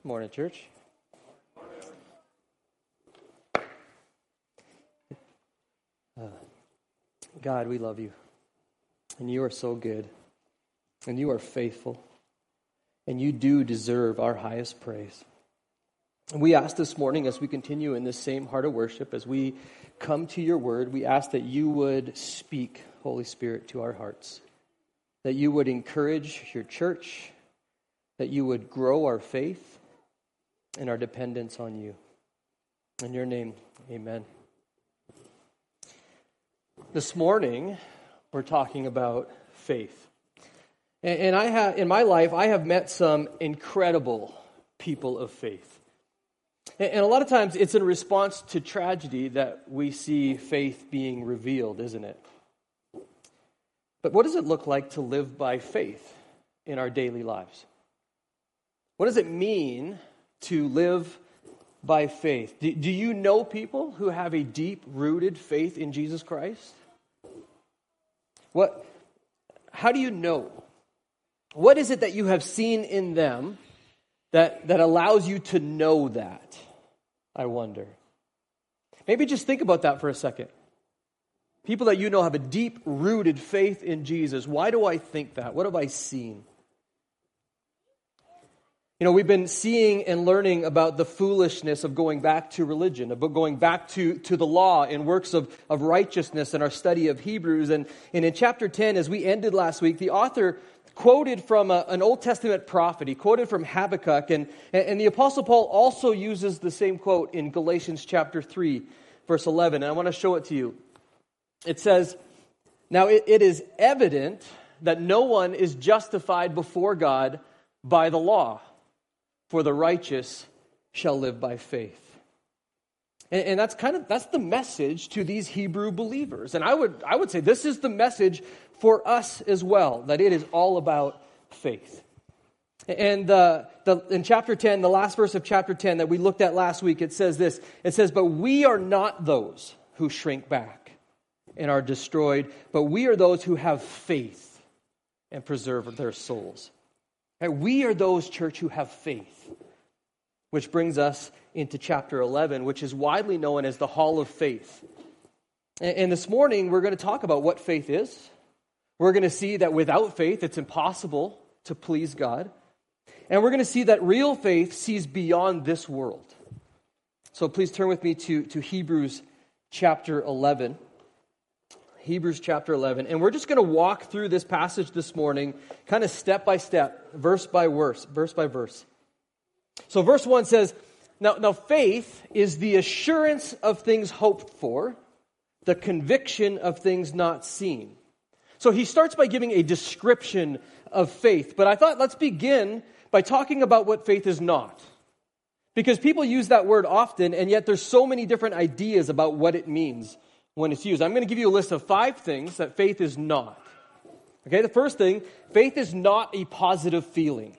Morning, church. God, we love you. And you are so good. And you are faithful. And you do deserve our highest praise. And we ask this morning, as we continue in this same heart of worship, as we come to your word, we ask that you would speak, Holy Spirit, to our hearts. That you would encourage your church. That you would grow our faith and our dependence on you. In your name, amen. This morning, we're talking about faith. And I have, in my life, I have met some incredible people of faith. And a lot of times, it's in response to tragedy that we see faith being revealed, isn't it? But what does it look like to live by faith in our daily lives? What does it mean to live by faith? Do you know people who have a deep-rooted faith in Jesus Christ? How do you know? What is it that you have seen in them that allows you to know that? I wonder. Maybe just think about that for a second. People that you know have a deep-rooted faith in Jesus. Why do I think that? What have I seen? You know, we've been seeing and learning about the foolishness of going back to religion, about going back to the law and works of righteousness in our study of Hebrews. And in chapter 10, as we ended last week, the author quoted from an Old Testament prophet. He quoted from Habakkuk. And the Apostle Paul also uses the same quote in Galatians chapter 3, verse 11. And I want to show it to you. It says, "Now it is evident that no one is justified before God by the law. For the righteous shall live by faith." And that's the message to these Hebrew believers. And I would say this is the message for us as well, that it is all about faith. And in chapter 10, the last verse of chapter 10 that we looked at last week, it says this. It says, "But we are not those who shrink back and are destroyed, but we are those who have faith and preserve their souls." We are those, church, who have faith. Which brings us into chapter 11, which is widely known as the Hall of Faith. And this morning, we're going to talk about what faith is. We're going to see that without faith, it's impossible to please God. And we're going to see that real faith sees beyond this world. So please turn with me to Hebrews chapter 11. Hebrews chapter 11. And we're just going to walk through this passage this morning, kind of step by step, verse by verse. So verse 1 says, Now faith is the assurance of things hoped for, the conviction of things not seen. So he starts by giving a description of faith. But I thought let's begin by talking about what faith is not. Because people use that word often, and yet there's so many different ideas about what it means when it's used. I'm going to give you a list of 5 things that faith is not. Okay, the first thing, faith is not a positive feeling.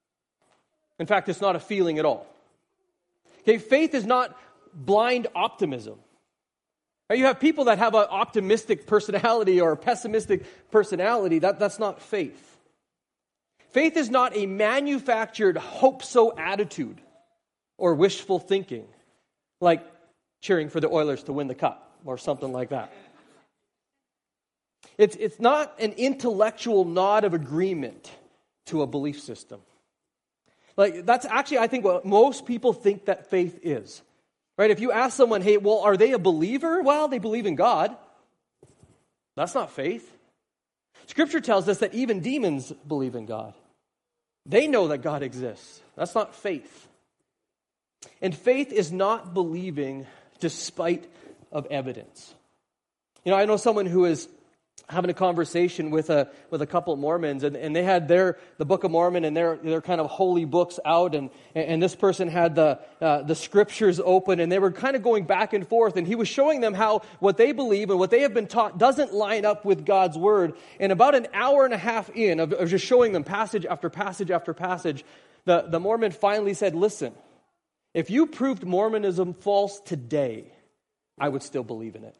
In fact, it's not a feeling at all. Okay, faith is not blind optimism. You have people that have an optimistic personality or a pessimistic personality. That's not faith. Faith is not a manufactured hope-so attitude or wishful thinking, like cheering for the Oilers to win the cup. Or something like that. It's not an intellectual nod of agreement to a belief system. Like, that's actually, I think, what most people think that faith is. Right? If you ask someone, hey, well, are they a believer? Well, they believe in God. That's not faith. Scripture tells us that even demons believe in God. They know that God exists. That's not faith. And faith is not believing despite of evidence. You know, I know someone who is having a conversation with a couple of Mormons, and they had the Book of Mormon and their kind of holy books out, and this person had the scriptures open, and they were kind of going back and forth, and he was showing them how what they believe and what they have been taught doesn't line up with God's word. And about an hour and a half in of just showing them passage after passage after passage, the Mormon finally said, "Listen, if you proved Mormonism false today, I would still believe in it."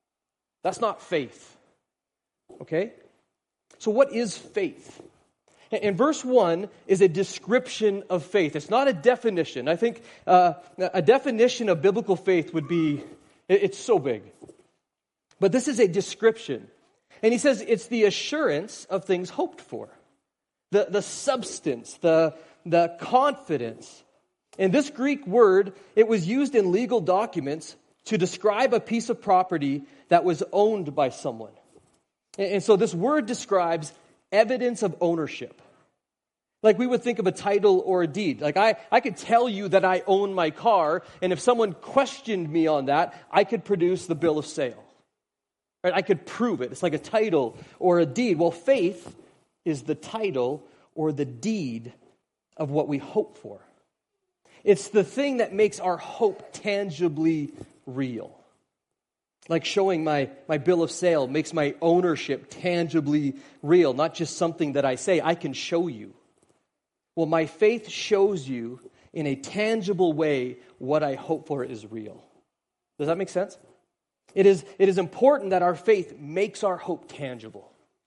That's not faith. Okay? So what is faith? And verse 1 is a description of faith. It's not a definition. I think a definition of biblical faith would be, it's so big. But this is a description. And he says it's the assurance of things hoped for. The substance, the confidence. And this Greek word, it was used in legal documents to describe a piece of property that was owned by someone. And so this word describes evidence of ownership. Like we would think of a title or a deed. Like I could tell you that I own my car, and if someone questioned me on that, I could produce the bill of sale. Right? I could prove it. It's like a title or a deed. Well, faith is the title or the deed of what we hope for. It's the thing that makes our hope tangibly real. Like showing my bill of sale makes my ownership tangibly real, not just something that I say. I can show you. Well, my faith shows you in a tangible way what I hope for is real. Does that make sense? It is important that our faith makes our hope tangible.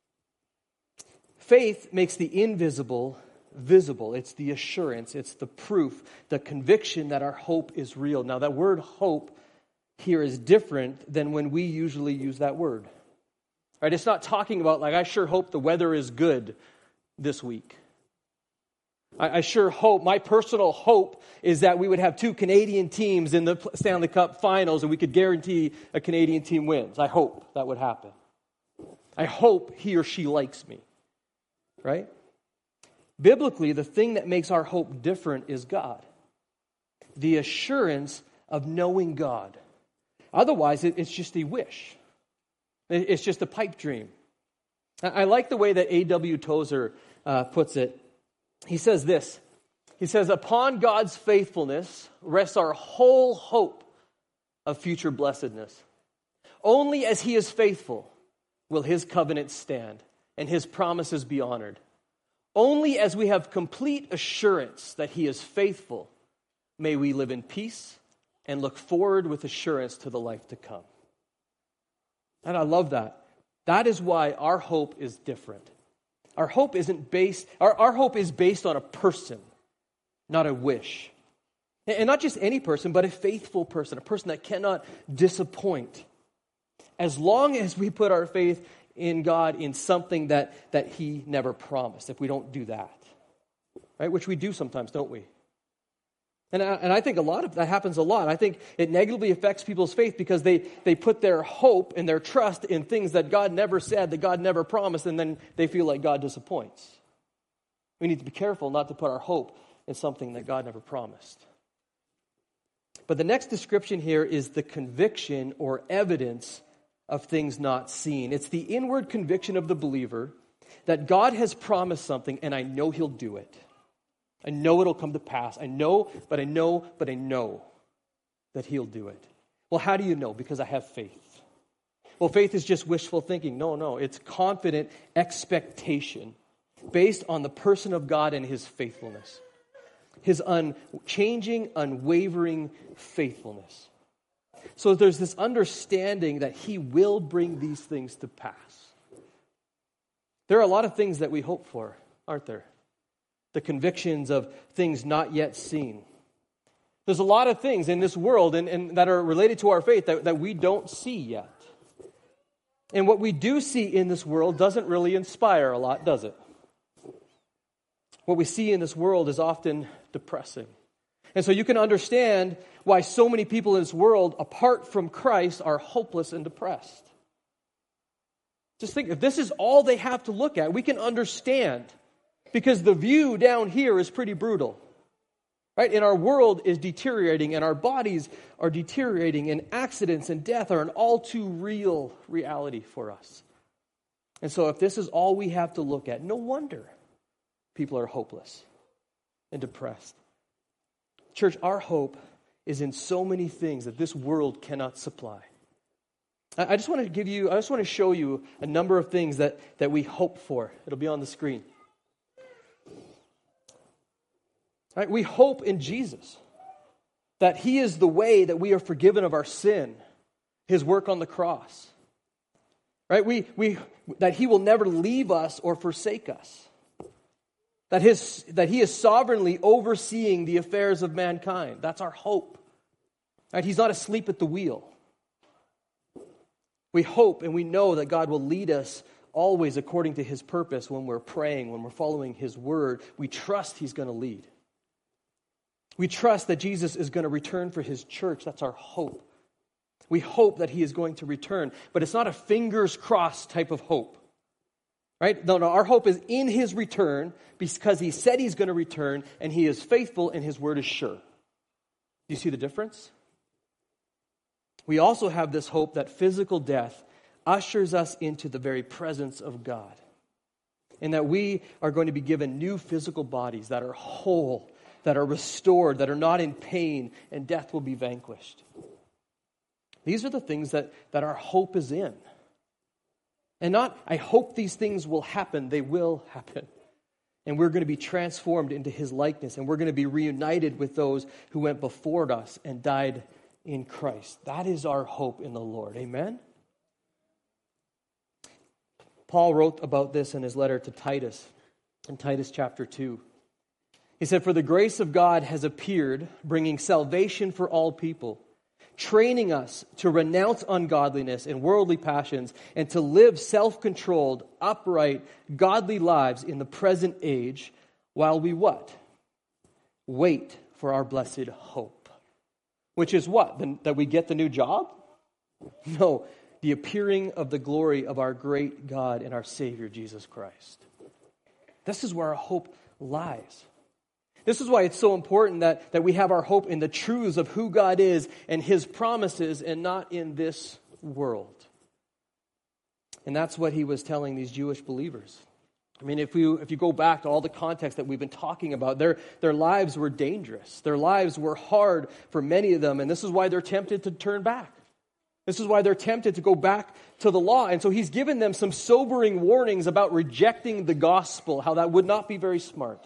Faith makes the invisible visible. It's the assurance, it's the proof, the conviction that our hope is real. Now, that word hope here is different than when we usually use that word. Right? It's not talking about, like, I sure hope the weather is good this week. I sure hope, my personal hope is that we would have 2 Canadian teams in the Stanley Cup finals and we could guarantee a Canadian team wins. I hope that would happen. I hope he or she likes me. Right? Biblically, the thing that makes our hope different is God. The assurance of knowing God. Otherwise, it's just a wish. It's just a pipe dream. I like the way that A.W. Tozer puts it. He says this. He says, upon God's faithfulness rests our whole hope of future blessedness. Only as he is faithful will his covenant stand and his promises be honored. Only as we have complete assurance that he is faithful may we live in peace and look forward with assurance to the life to come. And I love that. That is why our hope is different. Our hope isn't based, our hope is based on a person, not a wish. And not just any person, but a faithful person, a person that cannot disappoint. As long as we put our faith in God in something that he never promised, if we don't do that. Right? Which we do sometimes, don't we? And I think a lot of that happens a lot. I think it negatively affects people's faith because they put their hope and their trust in things that God never said, that God never promised, and then they feel like God disappoints. We need to be careful not to put our hope in something that God never promised. But the next description here is the conviction or evidence of things not seen. It's the inward conviction of the believer that God has promised something and I know he'll do it. I know it'll come to pass. I know that he'll do it. Well, how do you know? Because I have faith. Well, faith is just wishful thinking. No. It's confident expectation based on the person of God and his faithfulness. His unchanging, unwavering faithfulness. So there's this understanding that he will bring these things to pass. There are a lot of things that we hope for, aren't there? The convictions of things not yet seen. There's a lot of things in this world and that are related to our faith that we don't see yet. And what we do see in this world doesn't really inspire a lot, does it? What we see in this world is often depressing. And so you can understand why so many people in this world, apart from Christ, are hopeless and depressed. Just think, if this is all they have to look at, we can understand. Because the view down here is pretty brutal. Right? And our world is deteriorating, and our bodies are deteriorating, and accidents and death are an all too real reality for us. And so if this is all we have to look at, no wonder people are hopeless and depressed. Church, our hope is in so many things that this world cannot supply. I just want to show you a number of things that we hope for. It'll be on the screen. Right? We hope in Jesus, that he is the way that we are forgiven of our sin, his work on the cross. Right? That he will never leave us or forsake us. that he is sovereignly overseeing the affairs of mankind. That's our hope. Right? He's not asleep at the wheel. We hope and we know that God will lead us always according to his purpose when we're praying, when we're following his word. We trust he's going to lead. We trust that Jesus is going to return for his church. That's our hope. We hope that he is going to return, but it's not a fingers crossed type of hope. Right? No, our hope is in his return because he said he's going to return and he is faithful and his word is sure. Do you see the difference? We also have this hope that physical death ushers us into the very presence of God, and that we are going to be given new physical bodies that are whole, that are restored, that are not in pain, and death will be vanquished. These are the things that our hope is in. And not, I hope these things will happen. They will happen. And we're going to be transformed into his likeness, and we're going to be reunited with those who went before us and died in Christ. That is our hope in the Lord. Amen? Paul wrote about this in his letter to Titus, in Titus chapter 2. He said, "For the grace of God has appeared, bringing salvation for all people, training us to renounce ungodliness and worldly passions and to live self-controlled, upright, godly lives in the present age, while we" what? "Wait for our blessed hope." Which is what? That we get the new job? No, the appearing of the glory of our great God and our Savior, Jesus Christ. This is where our hope lies. This is why it's so important that we have our hope in the truths of who God is and his promises and not in this world. And that's what he was telling these Jewish believers. I mean, if you go back to all the context that we've been talking about, their lives were dangerous. Their lives were hard for many of them, and this is why they're tempted to turn back. This is why they're tempted to go back to the law. And so he's given them some sobering warnings about rejecting the gospel, how that would not be very smart.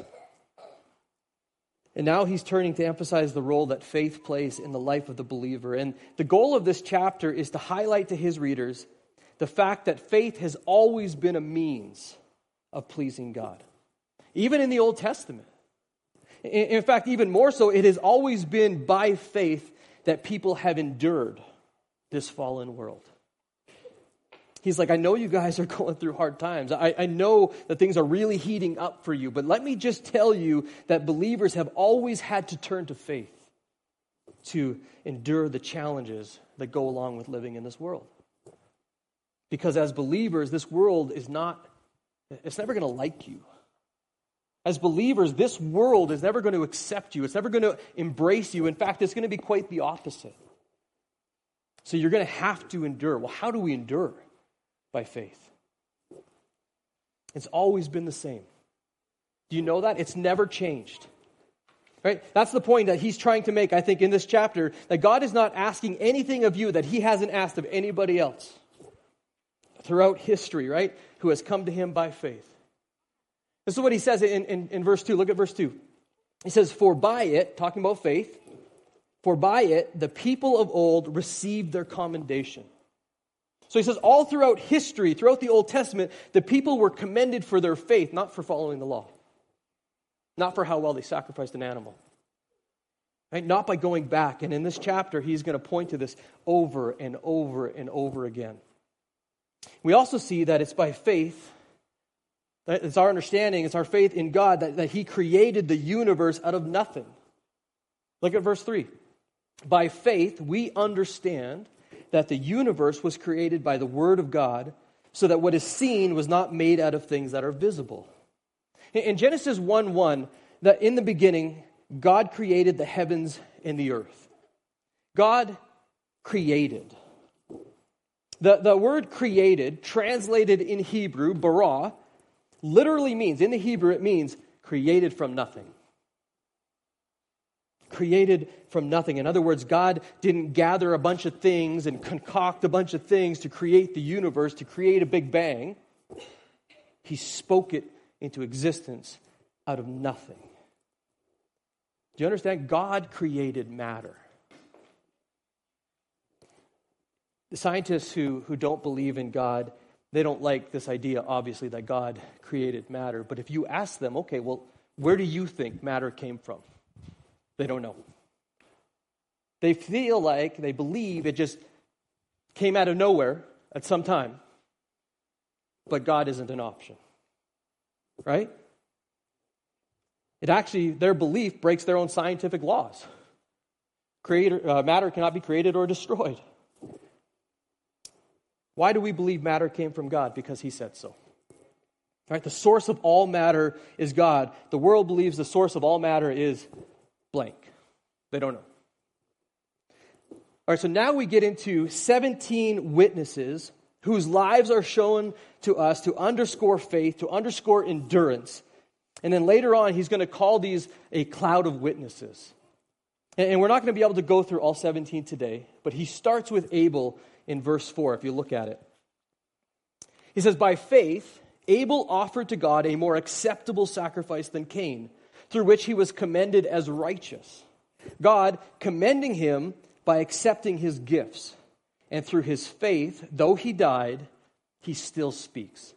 And now he's turning to emphasize the role that faith plays in the life of the believer. And the goal of this chapter is to highlight to his readers the fact that faith has always been a means of pleasing God. Even in the Old Testament. In fact, even more so, it has always been by faith that people have endured this fallen world. He's like, I know you guys are going through hard times. I know that things are really heating up for you, but let me just tell you that believers have always had to turn to faith to endure the challenges that go along with living in this world. Because as believers, this world is not, it's never going to like you. As believers, this world is never going to accept you. It's never going to embrace you. In fact, it's going to be quite the opposite. So you're going to have to endure. Well, how do we endure? By faith. It's always been the same. Do you know that? It's never changed. Right? That's the point that he's trying to make, I think, in this chapter, that God is not asking anything of you that he hasn't asked of anybody else throughout history, right? Who has come to him by faith. This is what he says in verse 2. Look at verse 2. He says, "For by it," talking about faith, "for by it the people of old received their commendation." So he says all throughout history, throughout the Old Testament, the people were commended for their faith, not for following the law. Not for how well they sacrificed an animal. Right? Not by going back. And in this chapter, he's going to point to this over and over and over again. We also see that it's by faith, that it's our understanding, it's our faith in God that he created the universe out of nothing. Look at verse 3. By faith, we understand that the universe was created by the word of God, so that what is seen was not made out of things that are visible. In Genesis 1:1, that in the beginning, God created the heavens and the earth. God created. The word created, translated in Hebrew, bara, literally means, in the Hebrew, it means created from nothing. Created from nothing. In other words, God didn't gather a bunch of things and concoct a bunch of things to create the universe, to create a big bang. He spoke it into existence out of nothing. Do you understand? God created matter. The scientists who don't believe in God, they don't like this idea, obviously, that God created matter. But if you ask them, okay, well, where do you think matter came from? They don't know. They feel like, they believe it just came out of nowhere at some time. But God isn't an option. Right? It actually, their belief breaks their own scientific laws. Matter cannot be created or destroyed. Why do we believe matter came from God? Because He said so. Right? The source of all matter is God. The world believes the source of all matter is blank. They don't know. All right, so now we get into 17 witnesses whose lives are shown to us to underscore faith, to underscore endurance. And then later on, he's going to call these a cloud of witnesses. And we're not going to be able to go through all 17 today, but he starts with Abel in verse 4, if you look at it. He says, by faith, Abel offered to God a more acceptable sacrifice than Cain, through which he was commended as righteous. God commending him by accepting his gifts. And through his faith, though he died, he still speaks.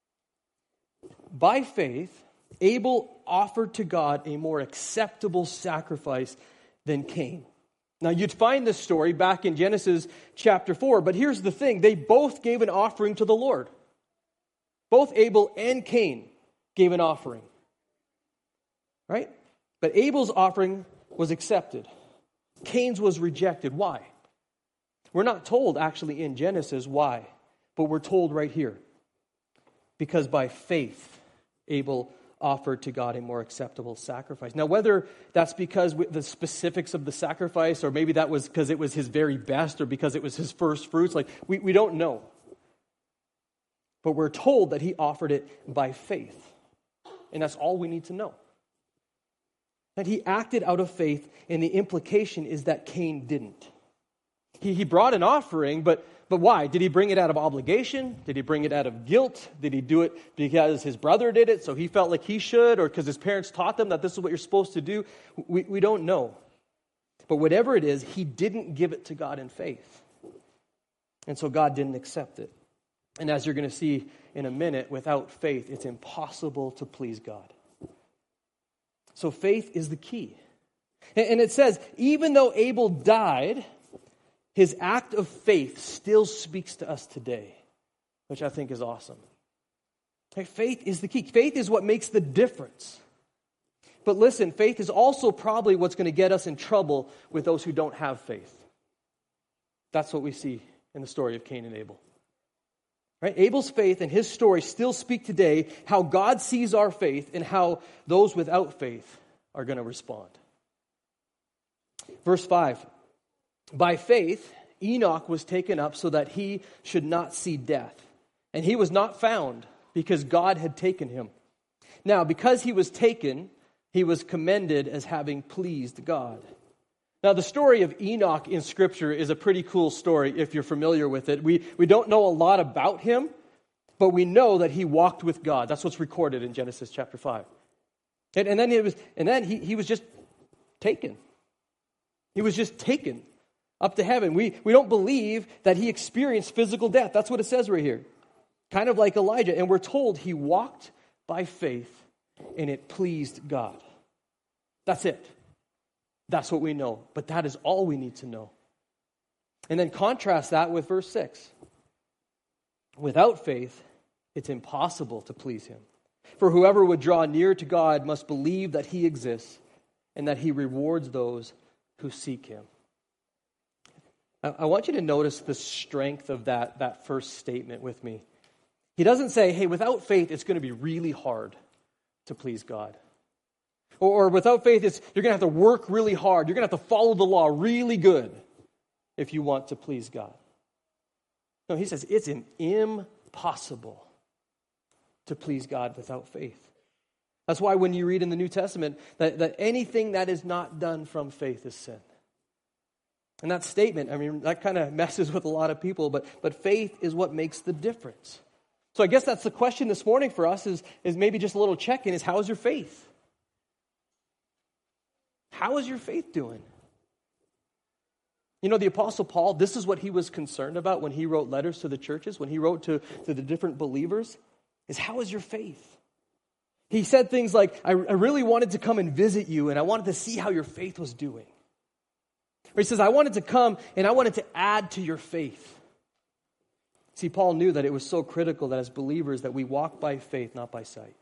By faith, Abel offered to God a more acceptable sacrifice than Cain. Now, you'd find this story back in Genesis chapter 4, but here's the thing. They both gave an offering to the Lord. Both Abel and Cain gave an offering. Right? But Abel's offering was accepted. Cain's was rejected. Why? We're not told actually in Genesis why, but we're told right here. Because by faith, Abel offered to God a more acceptable sacrifice. Now, whether that's because the specifics of the sacrifice, or maybe that was because it was his very best, or because it was his first fruits, like we don't know. But we're told that he offered it by faith. And that's all we need to know. That he acted out of faith, and the implication is that Cain didn't. He brought an offering, but why? Did he bring it out of obligation? Did he bring it out of guilt? Did he do it because his brother did it, so he felt like he should, or because his parents taught them that this is what you're supposed to do? We don't know. But whatever it is, he didn't give it to God in faith. And so God didn't accept it. And as you're going to see in a minute, without faith, it's impossible to please God. So faith is the key. And it says, even though Abel died, his act of faith still speaks to us today, which I think is awesome. Okay, faith is the key. Faith is what makes the difference. But listen, faith is also probably what's going to get us in trouble with those who don't have faith. That's what we see in the story of Cain and Abel. Right? Abel's faith and his story still speak today how God sees our faith and how those without faith are going to respond. Verse 5. By faith, Enoch was taken up so that he should not see death. And he was not found because God had taken him. Now, because he was taken, he was commended as having pleased God. Now, the story of Enoch in Scripture is a pretty cool story if you're familiar with it. We don't know a lot about him, but we know that he walked with God. That's what's recorded in Genesis chapter 5. And then he was just taken. He was just taken up to heaven. We don't believe that he experienced physical death. That's what it says right here. Kind of like Elijah. And we're told he walked by faith and it pleased God. That's it. That's what we know. But that is all we need to know. And then contrast that with verse 6. Without faith, it's impossible to please him. For whoever would draw near to God must believe that he exists and that he rewards those who seek him. I want you to notice the strength of that first statement with me. He doesn't say, hey, without faith, it's going to be really hard to please God. Or without faith, you're going to have to work really hard. You're going to have to follow the law really good if you want to please God. No, he says it's impossible to please God without faith. That's why when you read in the New Testament that anything that is not done from faith is sin. And that statement, I mean, that kind of messes with a lot of people, but faith is what makes the difference. So I guess that's the question this morning for us is maybe just a little check-in is, how is your faith? How is your faith doing? You know, the Apostle Paul, this is what he was concerned about when he wrote letters to the churches, when he wrote to the different believers, is how is your faith? He said things like, I really wanted to come and visit you, and I wanted to see how your faith was doing. Or he says, I wanted to come and I wanted to add to your faith. See, Paul knew that it was so critical that as believers that we walk by faith, not by sight.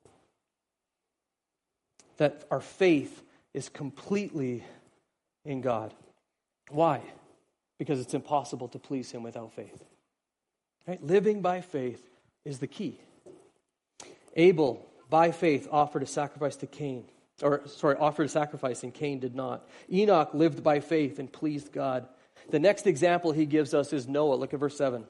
That our faith is completely in God. Why? Because it's impossible to please him without faith. Right? Living by faith is the key. Abel, by faith, offered a sacrifice and Cain did not. Enoch lived by faith and pleased God. The next example he gives us is Noah. Look at verse 7.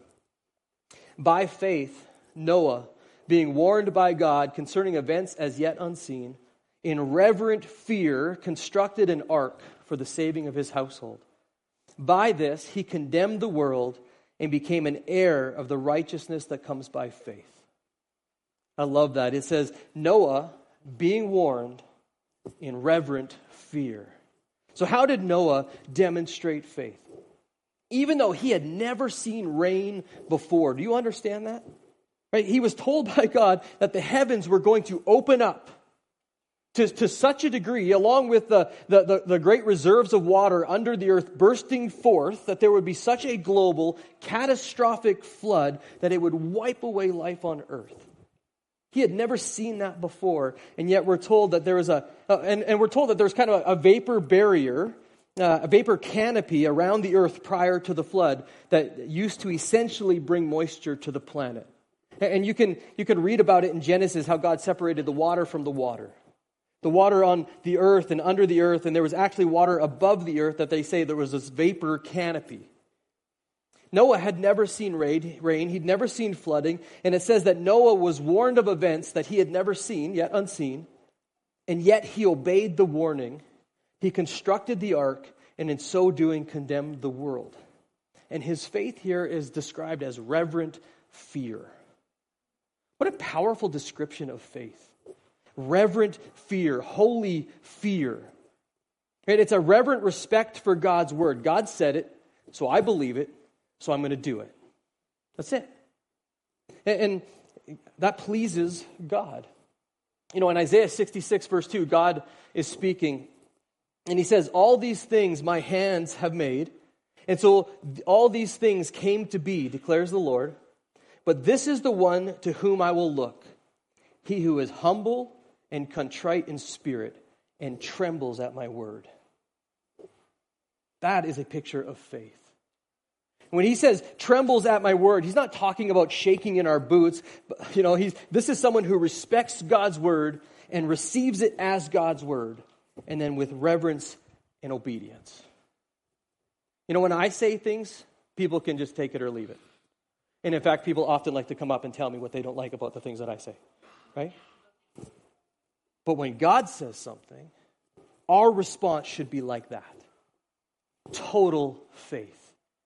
By faith, Noah, being warned by God concerning events as yet unseen, in reverent fear constructed an ark for the saving of his household. By this he condemned the world and became an heir of the righteousness that comes by faith. I love that. It says, Noah being warned in reverent fear. So how did Noah demonstrate faith? Even though he had never seen rain before. Do you understand that? Right? He was told by God that the heavens were going to open up to such a degree, along with the great reserves of water under the earth bursting forth, that there would be such a global, catastrophic flood that it would wipe away life on earth. He had never seen that before, and yet we're told that there was we're told that there's kind of a vapor barrier, a vapor canopy around the earth prior to the flood that used to essentially bring moisture to the planet. And you can read about it in Genesis, how God separated the water from the water. The water on the earth and under the earth, and there was actually water above the earth that they say there was this vapor canopy. Noah had never seen rain, he'd never seen flooding, and it says that Noah was warned of events that he had never seen, yet unseen, and yet he obeyed the warning. He constructed the ark, and in so doing condemned the world. And his faith here is described as reverent fear. What a powerful description of faith. Reverent fear, holy fear. Right? It's a reverent respect for God's word. God said it, so I believe it, so I'm going to do it. That's it. And that pleases God. You know, in Isaiah 66, verse 2, God is speaking, and he says, all these things my hands have made, and so all these things came to be, declares the Lord, but this is the one to whom I will look, he who is humble and contrite in spirit, and trembles at my word. That is a picture of faith. When he says, trembles at my word, he's not talking about shaking in our boots. But, you know, this is someone who respects God's word and receives it as God's word, and then with reverence and obedience. You know, when I say things, people can just take it or leave it. And in fact, people often like to come up and tell me what they don't like about the things that I say, right? But when God says something, our response should be like that. Total faith.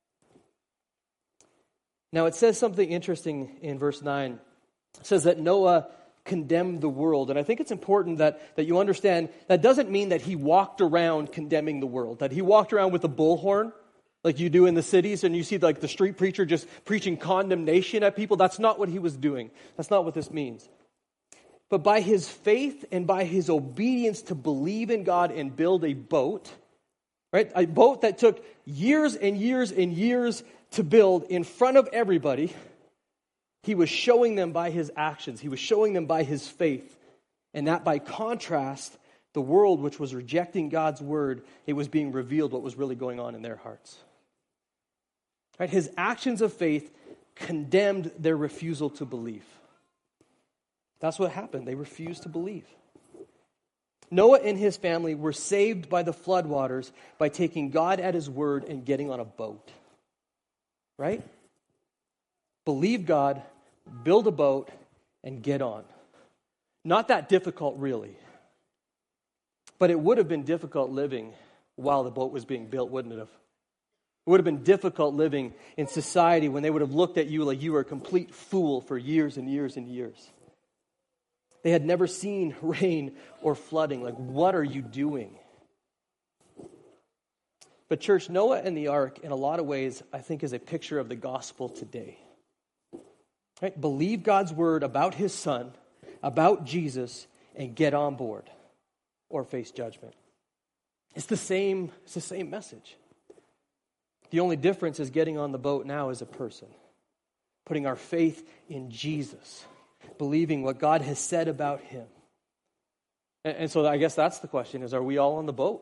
Now it says something interesting in verse 9. It says that Noah condemned the world. And I think it's important that you understand that doesn't mean that he walked around condemning the world. That he walked around with a bullhorn like you do in the cities and you see like the street preacher just preaching condemnation at people. That's not what he was doing. That's not what this means. But by his faith and by his obedience to believe in God and build a boat, right? A boat that took years and years and years to build in front of everybody, he was showing them by his actions. He was showing them by his faith. And that by contrast, the world which was rejecting God's word, it was being revealed what was really going on in their hearts. Right? His actions of faith condemned their refusal to believe. That's what happened. They refused to believe. Noah and his family were saved by the floodwaters by taking God at his word and getting on a boat. Right? Believe God, build a boat, and get on. Not that difficult, really. But it would have been difficult living while the boat was being built, wouldn't it have? It would have been difficult living in society when they would have looked at you like you were a complete fool for years and years and years. They had never seen rain or flooding. Like, what are you doing? But church, Noah and the ark, in a lot of ways, I think is a picture of the gospel today. Right? Believe God's word about his son, about Jesus, and get on board or face judgment. It's the same message. The only difference is getting on the boat now as a person, putting our faith in Jesus, believing what God has said about him. And so I guess that's the question is, are we all on the boat?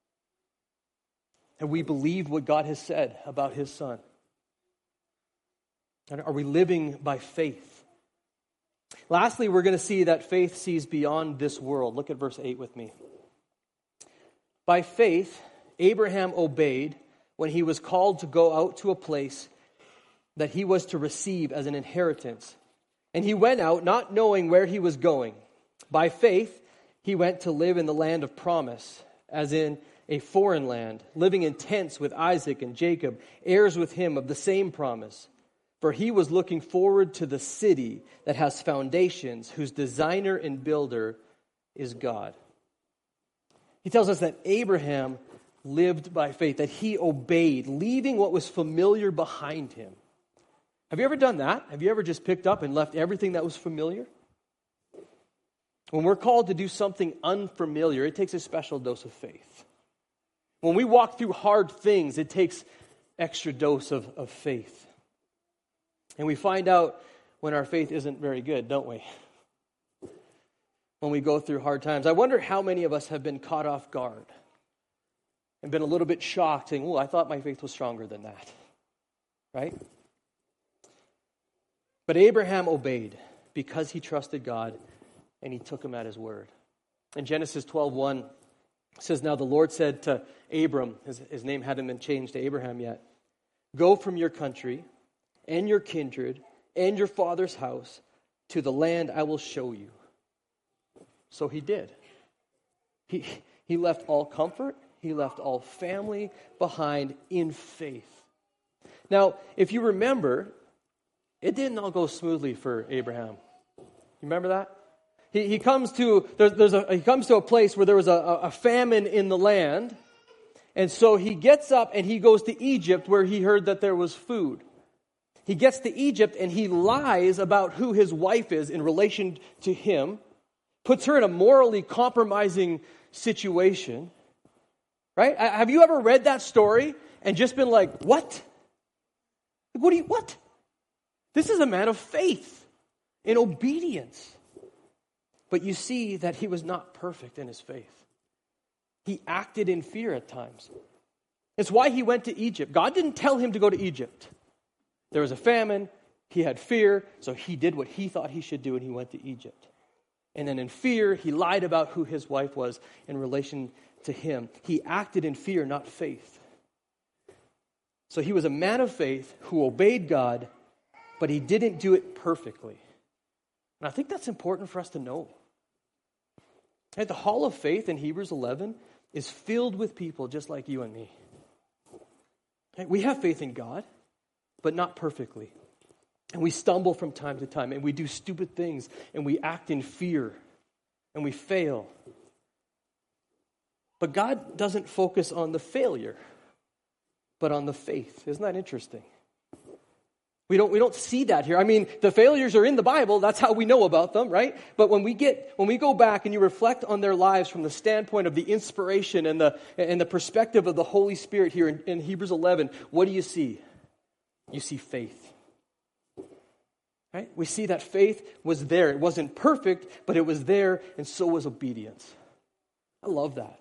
Have we believed what God has said about his son? And are we living by faith? Lastly, we're going to see that faith sees beyond this world. Look at verse 8 with me. By faith, Abraham obeyed when he was called to go out to a place that he was to receive as an inheritance. And he went out not knowing where he was going. By faith, he went to live in the land of promise, as in a foreign land, living in tents with Isaac and Jacob, heirs with him of the same promise. For he was looking forward to the city that has foundations, whose designer and builder is God. He tells us that Abraham lived by faith, that he obeyed, leaving what was familiar behind him. Have you ever done that? Have you ever just picked up and left everything that was familiar? When we're called to do something unfamiliar, it takes a special dose of faith. When we walk through hard things, it takes extra dose of faith. And we find out when our faith isn't very good, don't we? When we go through hard times. I wonder how many of us have been caught off guard and been a little bit shocked, saying, "Oh, I thought my faith was stronger than that." Right? But Abraham obeyed because he trusted God and he took him at his word. In Genesis 12:1, it says, "Now the Lord said to Abram," his name hadn't been changed to Abraham yet, "Go from your country and your kindred and your father's house to the land I will show you." So he did. He left all comfort, he left all family behind in faith. Now, if you remember, it didn't all go smoothly for Abraham. You remember that? He comes to a place where there was a famine in the land, and so he gets up and he goes to Egypt where he heard that there was food. He gets to Egypt and he lies about who his wife is in relation to him, puts her in a morally compromising situation, right? Have you ever read that story and just been like, what? What? This is a man of faith in obedience. But you see that he was not perfect in his faith. He acted in fear at times. It's why he went to Egypt. God didn't tell him to go to Egypt. There was a famine, he had fear, so he did what he thought he should do and he went to Egypt. And then in fear, he lied about who his wife was in relation to him. He acted in fear, not faith. So he was a man of faith who obeyed God, but he didn't do it perfectly. And I think that's important for us to know. Right? The Hall of Faith in Hebrews 11 is filled with people just like you and me. Right? We have faith in God, but not perfectly. And we stumble from time to time, and we do stupid things, and we act in fear, and we fail. But God doesn't focus on the failure, but on the faith. Isn't that interesting? We don't see that here. I mean, the failures are in the Bible. That's how we know about them, right? But when we go back and you reflect on their lives from the standpoint of the inspiration and the perspective of the Holy Spirit here in Hebrews 11, what do you see? You see faith. Right? We see that faith was there. It wasn't perfect, but it was there, and so was obedience. I love that.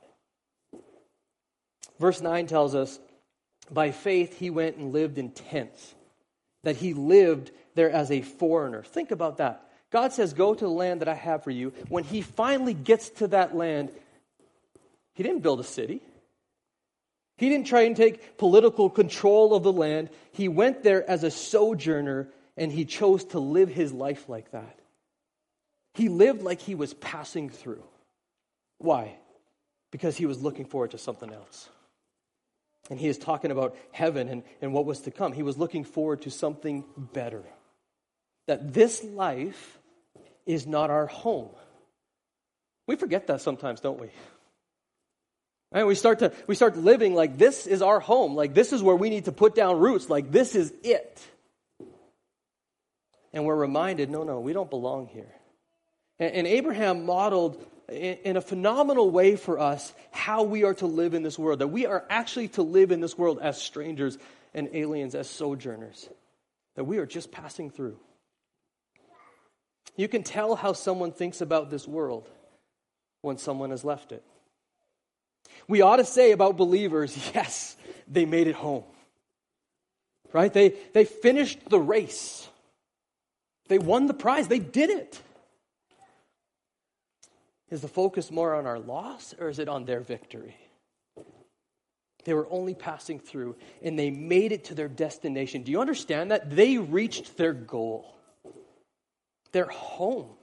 Verse 9 tells us, by faith he went and lived in tents, that he lived there as a foreigner. Think about that. God says, go to the land that I have for you. When he finally gets to that land, he didn't build a city. He didn't try and take political control of the land. He went there as a sojourner, and he chose to live his life like that. He lived like he was passing through. Why? Because he was looking forward to something else. And he is talking about heaven and what was to come. He was looking forward to something better. That this life is not our home. We forget that sometimes, don't we? Right? We start living like this is our home, like this is where we need to put down roots, like this is it. And we're reminded, no, we don't belong here. And Abraham modeled in a phenomenal way for us how we are to live in this world, that we are actually to live in this world as strangers and aliens, as sojourners, that we are just passing through. You can tell how someone thinks about this world when someone has left it. We ought to say about believers, yes, they made it home. Right? They finished the race. They won the prize. They did it. Is the focus more on our loss or is it on their victory? They were only passing through and they made it to their destination. Do you understand that? They reached their goal. They're home.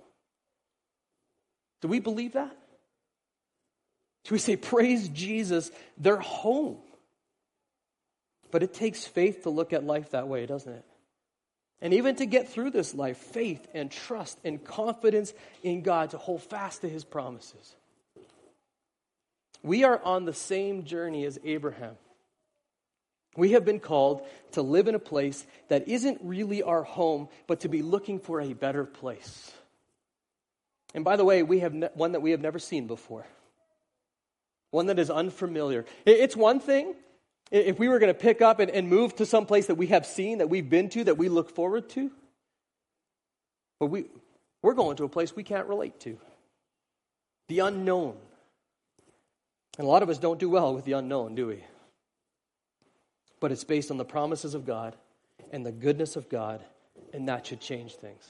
Do we believe that? Do we say, praise Jesus, they're home? But it takes faith to look at life that way, doesn't it? And even to get through this life, faith and trust and confidence in God to hold fast to his promises. We are on the same journey as Abraham. We have been called to live in a place that isn't really our home, but to be looking for a better place. And by the way, we have one that we have never seen before. One that is unfamiliar. It's one thing if we were going to pick up and move to some place that we have seen, that we've been to, that we look forward to. But we're going to a place we can't relate to. The unknown. And a lot of us don't do well with the unknown, do we? But it's based on the promises of God and the goodness of God, and that should change things.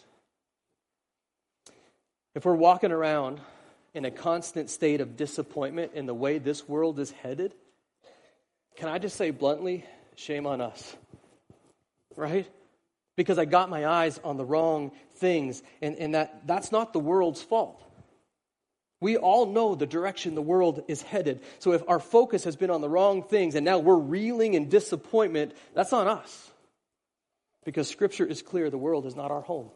If we're walking around in a constant state of disappointment in the way this world is headed, can I just say bluntly, shame on us, right? Because I got my eyes on the wrong things, and that's not the world's fault. We all know the direction the world is headed. So if our focus has been on the wrong things and now we're reeling in disappointment, that's on us. Because Scripture is clear, the world is not our home.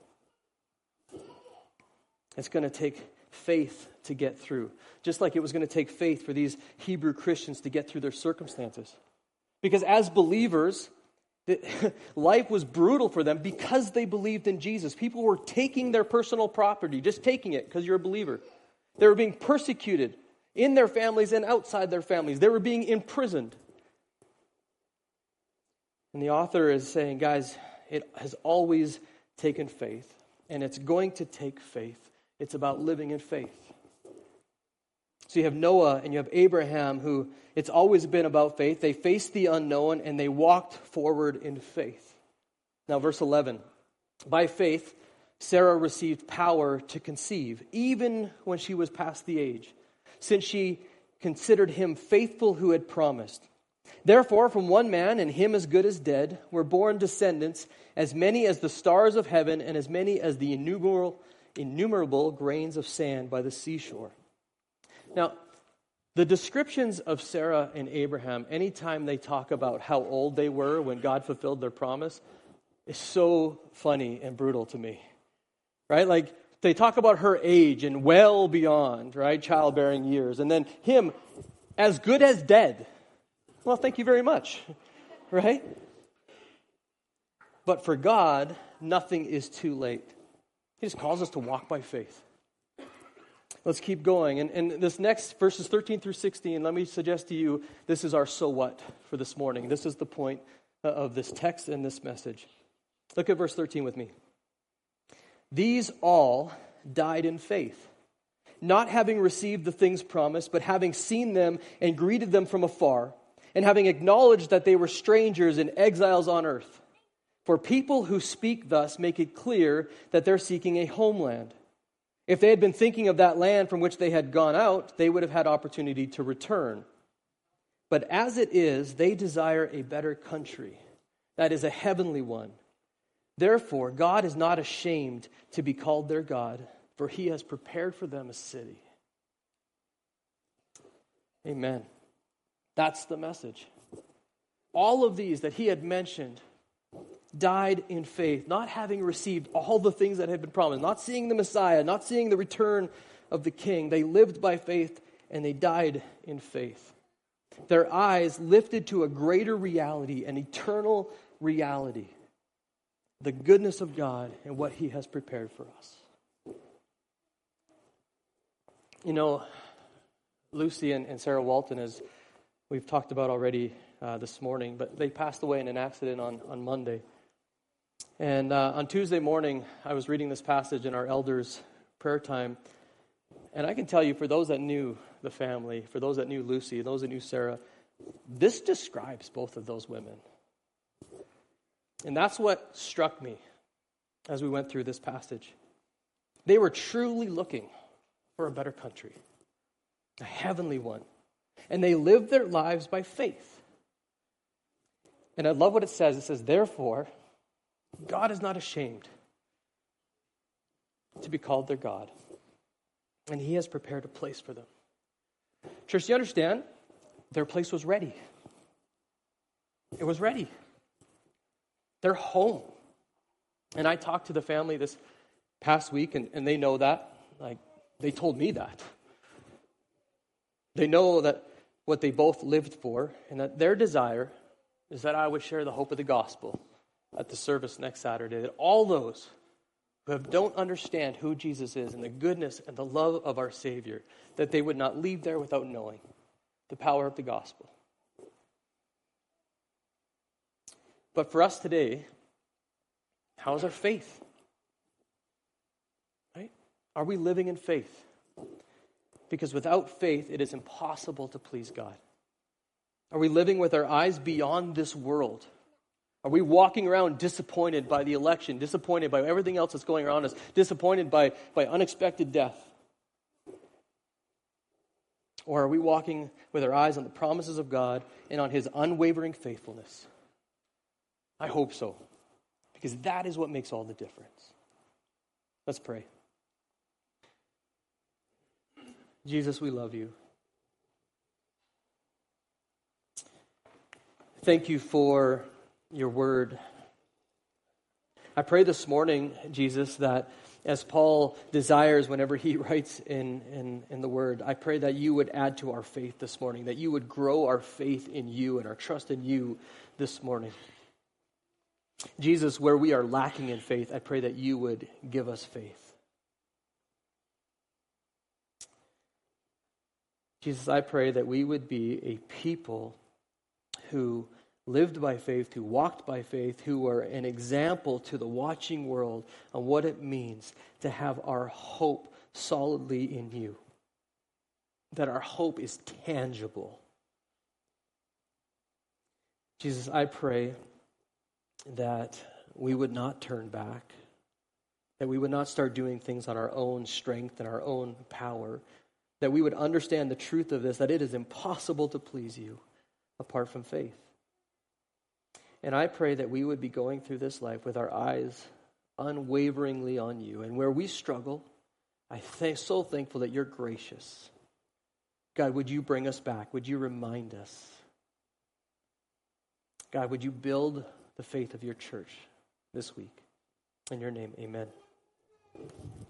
It's going to take faith to get through. Just like it was going to take faith for these Hebrew Christians to get through their circumstances. Because as believers, life was brutal for them because they believed in Jesus. People were taking their personal property, just taking it because you're a believer. They were being persecuted in their families and outside their families. They were being imprisoned. And the author is saying, guys, it has always taken faith, and it's going to take faith. It's about living in faith. So you have Noah and you have Abraham, who it's always been about faith. They faced the unknown and they walked forward in faith. Now, verse 11. By faith, Sarah received power to conceive, even when she was past the age, since she considered him faithful who had promised. Therefore, from one man, and him as good as dead, were born descendants, as many as the stars of heaven, and as many as the innumerable grains of sand by the seashore. Now, the descriptions of Sarah and Abraham, anytime they talk about how old they were when God fulfilled their promise, is so funny and brutal to me. Right? Like, they talk about her age and well beyond, right, childbearing years. And then him, as good as dead. Well, thank you very much. Right? But for God, nothing is too late. He just calls us to walk by faith. Let's keep going. And this next, verses 13 through 16, let me suggest to you, this is our so what for this morning. This is the point of this text and this message. Look at verse 13 with me. These all died in faith, not having received the things promised, but having seen them and greeted them from afar, and having acknowledged that they were strangers and exiles on earth. For people who speak thus make it clear that they're seeking a homeland. If they had been thinking of that land from which they had gone out, they would have had opportunity to return. But as it is, they desire a better country, that is a heavenly one. Therefore, God is not ashamed to be called their God, for he has prepared for them a city. Amen. That's the message. All of these that he had mentioned died in faith, not having received all the things that had been promised, not seeing the Messiah, not seeing the return of the King. They lived by faith and they died in faith. Their eyes lifted to a greater reality, an eternal reality. The goodness of God and what He has prepared for us. You know, Lucy and Sarah Walton, as we've talked about already this morning, but they passed away in an accident on Monday. And on Tuesday morning, I was reading this passage in our elders' prayer time. And I can tell you, for those that knew the family, for those that knew Lucy, those that knew Sarah, this describes both of those women. And that's what struck me as we went through this passage. They were truly looking for a better country, a heavenly one. And they lived their lives by faith. And I love what it says. It says, therefore, God is not ashamed to be called their God. And He has prepared a place for them. Church, you understand? Their place was ready. It was ready. They're home. And I talked to the family this past week, and they know that. Like, they told me that. They know that what they both lived for, and that their desire is that I would share the hope of the gospel at the service next Saturday. That all those who don't understand who Jesus is and the goodness and the love of our Savior, that they would not leave there without knowing the power of the gospel. But for us today, how is our faith? Right? Are we living in faith? Because without faith, it is impossible to please God. Are we living with our eyes beyond this world? Are we walking around disappointed by the election, disappointed by everything else that's going around us, disappointed by unexpected death? Or are we walking with our eyes on the promises of God and on His unwavering faithfulness? I hope so, because that is what makes all the difference. Let's pray. Jesus, we love You. Thank You for Your word. I pray this morning, Jesus, that as Paul desires whenever he writes in the word, I pray that You would add to our faith this morning, that You would grow our faith in You and our trust in You this morning. Jesus, where we are lacking in faith, I pray that You would give us faith. Jesus, I pray that we would be a people who lived by faith, who walked by faith, who were an example to the watching world on what it means to have our hope solidly in You. That our hope is tangible. Jesus, I pray that we would not turn back, that we would not start doing things on our own strength and our own power, that we would understand the truth of this, that it is impossible to please You apart from faith. And I pray that we would be going through this life with our eyes unwaveringly on You. And where we struggle, I'm so thankful that You're gracious. God, would You bring us back? Would You remind us? God, would You build the faith of Your church this week? In Your name, amen.